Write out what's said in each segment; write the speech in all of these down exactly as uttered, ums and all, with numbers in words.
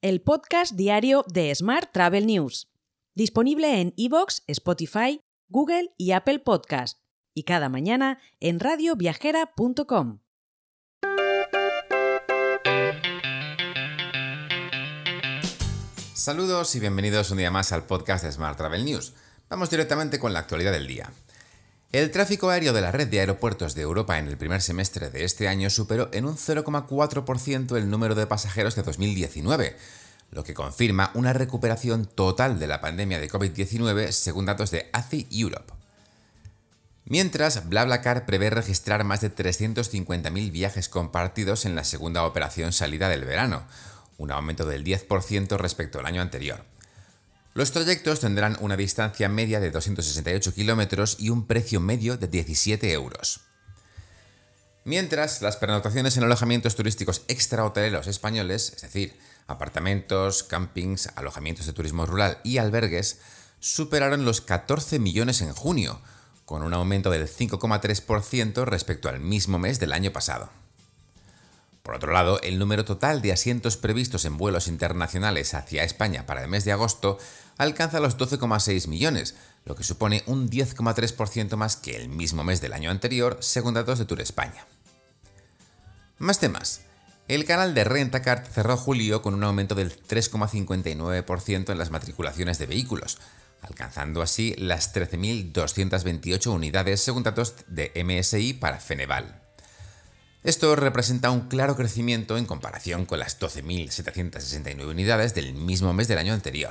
el podcast diario de Smart Travel News, disponible en iVoox, Spotify, Google y Apple Podcast, y cada mañana en radio viajera punto com. Saludos y bienvenidos un día más al podcast de Smart Travel News. Vamos directamente con la actualidad del día. El tráfico aéreo de la red de aeropuertos de Europa en el primer semestre de este año superó en un cero coma cuatro por ciento el número de pasajeros de dos mil diecinueve, lo que confirma una recuperación total de la pandemia de covid diecinueve según datos de A C I Europe. Mientras, BlaBlaCar prevé registrar más de trescientos cincuenta mil viajes compartidos en la segunda operación salida del verano, un aumento del diez por ciento respecto al año anterior. Los trayectos tendrán una distancia media de doscientos sesenta y ocho kilómetros y un precio medio de diecisiete euros. Mientras, las pernoctaciones en alojamientos turísticos extrahoteleros españoles, es decir, apartamentos, campings, alojamientos de turismo rural y albergues, superaron los catorce millones en junio, con un aumento del cinco coma tres por ciento respecto al mismo mes del año pasado. Por otro lado, el número total de asientos previstos en vuelos internacionales hacia España para el mes de agosto alcanza los doce coma seis millones, lo que supone un diez coma tres por ciento más que el mismo mes del año anterior, según datos de Tour España. Más temas. El canal de Rentacart cerró julio con un aumento del tres coma cincuenta y nueve por ciento en las matriculaciones de vehículos, alcanzando así las trece mil doscientas veintiocho unidades, según datos de M S I para Feneval. Esto representa un claro crecimiento en comparación con las doce mil setecientas sesenta y nueve unidades del mismo mes del año anterior.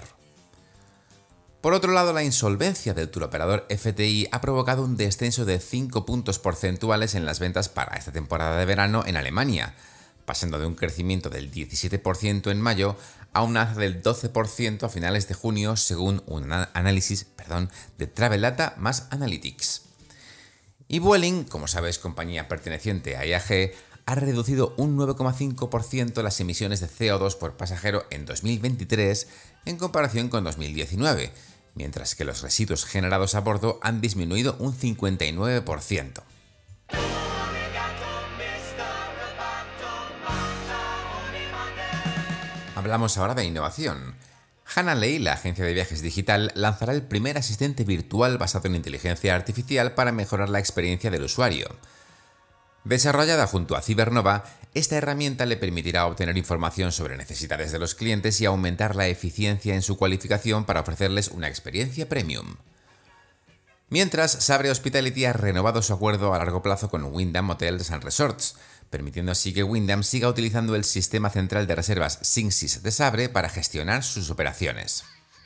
Por otro lado, la insolvencia del turoperador F T I ha provocado un descenso de cinco puntos porcentuales en las ventas para esta temporada de verano en Alemania, pasando de un crecimiento del diecisiete por ciento en mayo a un alza del doce por ciento a finales de junio, según un análisis perdón, de Travel Data más Analytics. Y Vueling, como sabes, compañía perteneciente a I A G, ha reducido un nueve coma cinco por ciento las emisiones de C O dos por pasajero en dos mil veintitrés en comparación con dos mil diecinueve, mientras que los residuos generados a bordo han disminuido un cincuenta y nueve por ciento. Hablamos ahora de innovación. Hanalei, la agencia de viajes digital, lanzará el primer asistente virtual basado en inteligencia artificial para mejorar la experiencia del usuario. Desarrollada junto a Cibernova, esta herramienta le permitirá obtener información sobre necesidades de los clientes y aumentar la eficiencia en su cualificación para ofrecerles una experiencia premium. Mientras, Sabre Hospitality ha renovado su acuerdo a largo plazo con Wyndham Hotels and Resorts, permitiendo así que Wyndham siga utilizando el sistema central de reservas SyncSys de Sabre para gestionar sus operaciones.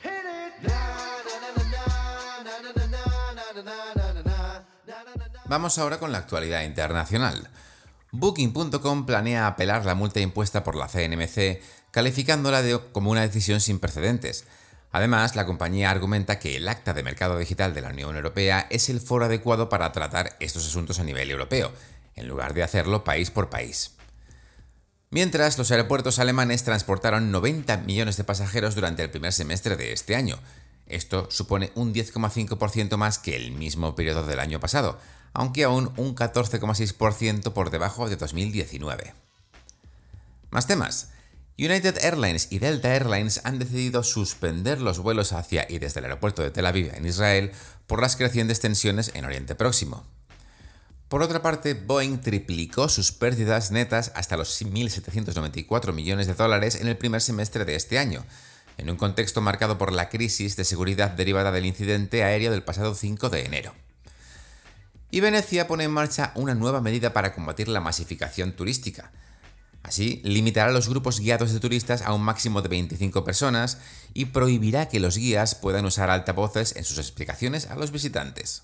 Vamos ahora con la actualidad internacional. Booking punto com planea apelar la multa impuesta por la C N M C, calificándola de, como una decisión sin precedentes. Además, la compañía argumenta que el Acta de Mercado Digital de la Unión Europea es el foro adecuado para tratar estos asuntos a nivel europeo, en lugar de hacerlo país por país. Mientras, los aeropuertos alemanes transportaron noventa millones de pasajeros durante el primer semestre de este año. Esto supone un diez coma cinco por ciento más que el mismo periodo del año pasado, aunque aún un catorce coma seis por ciento por debajo de dos mil diecinueve. Más temas. United Airlines y Delta Airlines han decidido suspender los vuelos hacia y desde el aeropuerto de Tel Aviv en Israel por las crecientes tensiones en Oriente Próximo. Por otra parte, Boeing triplicó sus pérdidas netas hasta los mil setecientos noventa y cuatro millones de dólares en el primer semestre de este año, en un contexto marcado por la crisis de seguridad derivada del incidente aéreo del pasado cinco de enero. Y Venecia pone en marcha una nueva medida para combatir la masificación turística. Así, limitará los grupos guiados de turistas a un máximo de veinticinco personas y prohibirá que los guías puedan usar altavoces en sus explicaciones a los visitantes.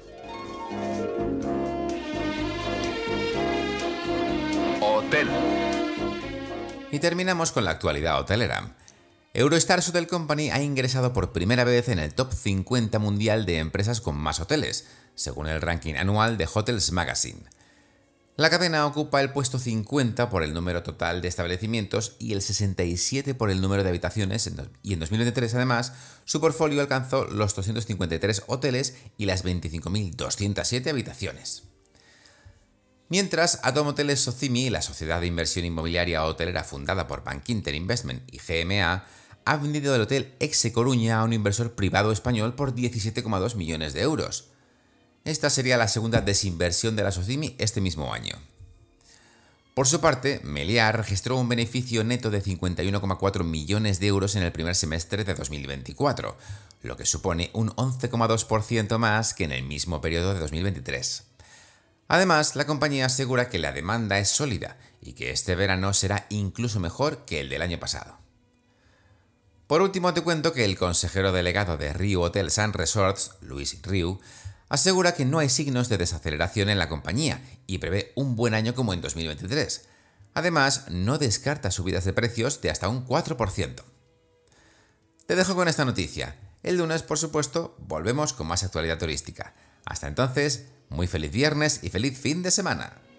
Hotel. Y terminamos con la actualidad hotelera. Eurostar Hotel Company ha ingresado por primera vez en el top cincuenta mundial de empresas con más hoteles, según el ranking anual de Hotels Magazine. La cadena ocupa el puesto cincuenta por el número total de establecimientos y el sesenta y siete por el número de habitaciones, y en dos mil veintitrés además su portfolio alcanzó los doscientos cincuenta y tres hoteles y las veinticinco mil doscientas siete habitaciones. Mientras, Atom Hoteles Socimi, la sociedad de inversión inmobiliaria hotelera fundada por Bankinter Investment y G M A, ha vendido el hotel Exe Coruña a un inversor privado español por diecisiete coma dos millones de euros. Esta sería la segunda desinversión de la Socimi este mismo año. Por su parte, Meliá registró un beneficio neto de cincuenta y uno coma cuatro millones de euros en el primer semestre de dos mil veinticuatro, lo que supone un once coma dos por ciento más que en el mismo periodo de dos mil veintitrés. Además, la compañía asegura que la demanda es sólida y que este verano será incluso mejor que el del año pasado. Por último, te cuento que el consejero delegado de Riu Hotels and Resorts, Luis Riu, asegura que no hay signos de desaceleración en la compañía y prevé un buen año como en dos mil veintitrés. Además, no descarta subidas de precios de hasta un cuatro por ciento. Te dejo con esta noticia. El lunes, por supuesto, volvemos con más actualidad turística. Hasta entonces, muy feliz viernes y feliz fin de semana.